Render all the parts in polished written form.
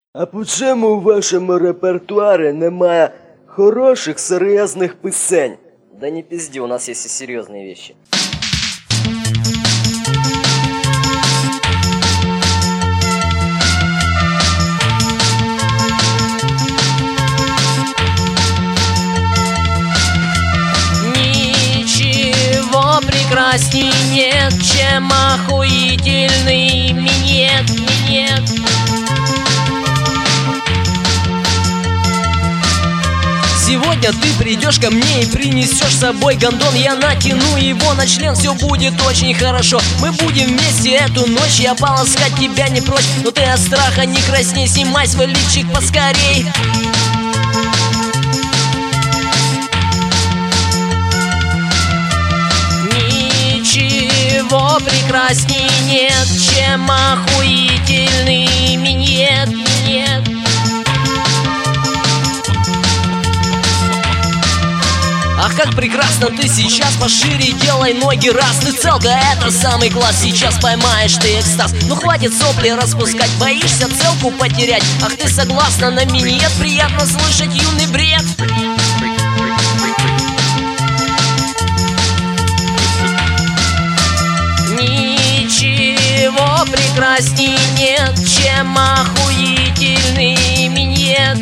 А почему у вашому репертуарі немає хороших, серйозних пісень? Да не пизди, у нас есть и серьезные вещи. Ничего прекрасней нет, чем охуительный минет. Сегодня ты придешь ко мне и принесешь с собой гондон. Я натяну его на член, все будет очень хорошо. Мы будем вместе эту ночь, я полоскать тебя не прочь. Но ты от страха не красней, снимай свой лифчик поскорей. Ничего прекрасней нет, чем охуительный минет. Ах, как прекрасно ты сейчас, пошире делай ноги раз. Ты целка, это самый класс, сейчас поймаешь ты экстаз. Ну хватит сопли распускать, боишься целку потерять. Ах, ты согласна на минет, приятно слышать юный бред. Ничего прекрасней нет, чем охуительный минет.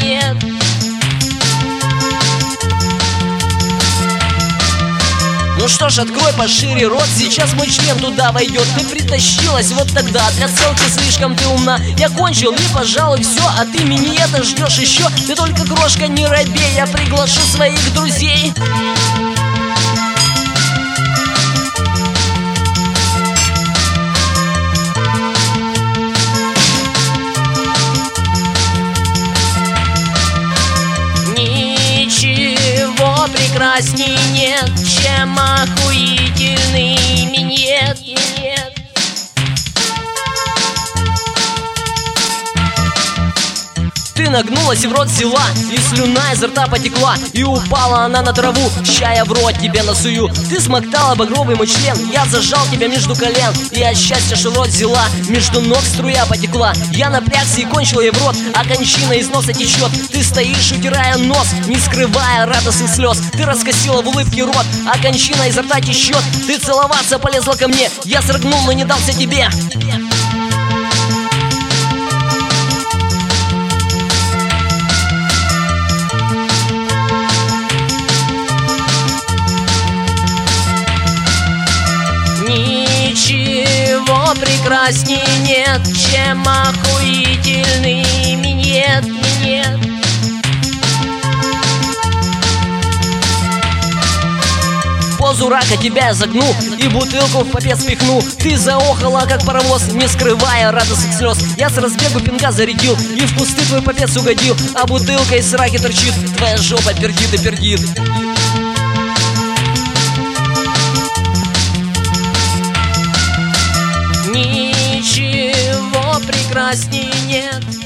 Ну что ж, открой пошире рот, сейчас мой член туда войдет. Ты притащилась вот тогда, для целки слишком ты умна. Я кончил и, пожалуй, все, а ты минета ждешь еще. Ты только, крошка, не робей, я приглашу своих друзей. Ничего прекрасней нет, чем охуительный минет. Ты нагнулась и в рот взяла, и слюна изо рта потекла, и упала она на траву, ща я в рот тебе насую. Ты смоктала багровый мой член, я зажал тебя между колен, и от счастья, что в рот взяла, между ног струя потекла. Я напрягся и кончил ей в рот, а кончина из носа течет. Ты стоишь, утирая нос, не скрывая радостных слез. Ты раскосила в улыбке рот, а кончина изо рта течет. Ты целоваться полезла ко мне, я срыгнул, но не дался тебе. Ничего прекрасней нет, чем охуительный минет. Позу рака тебя я загну и бутылку в попец пихну. Ты заохала, как паровоз, не скрывая радостных слез. Я с разбегу пинка зарядил и в кусты твой попец угодил, а бутылка из раки торчит, твоя жопа пердит и пердит. Ничего прекрасней нет.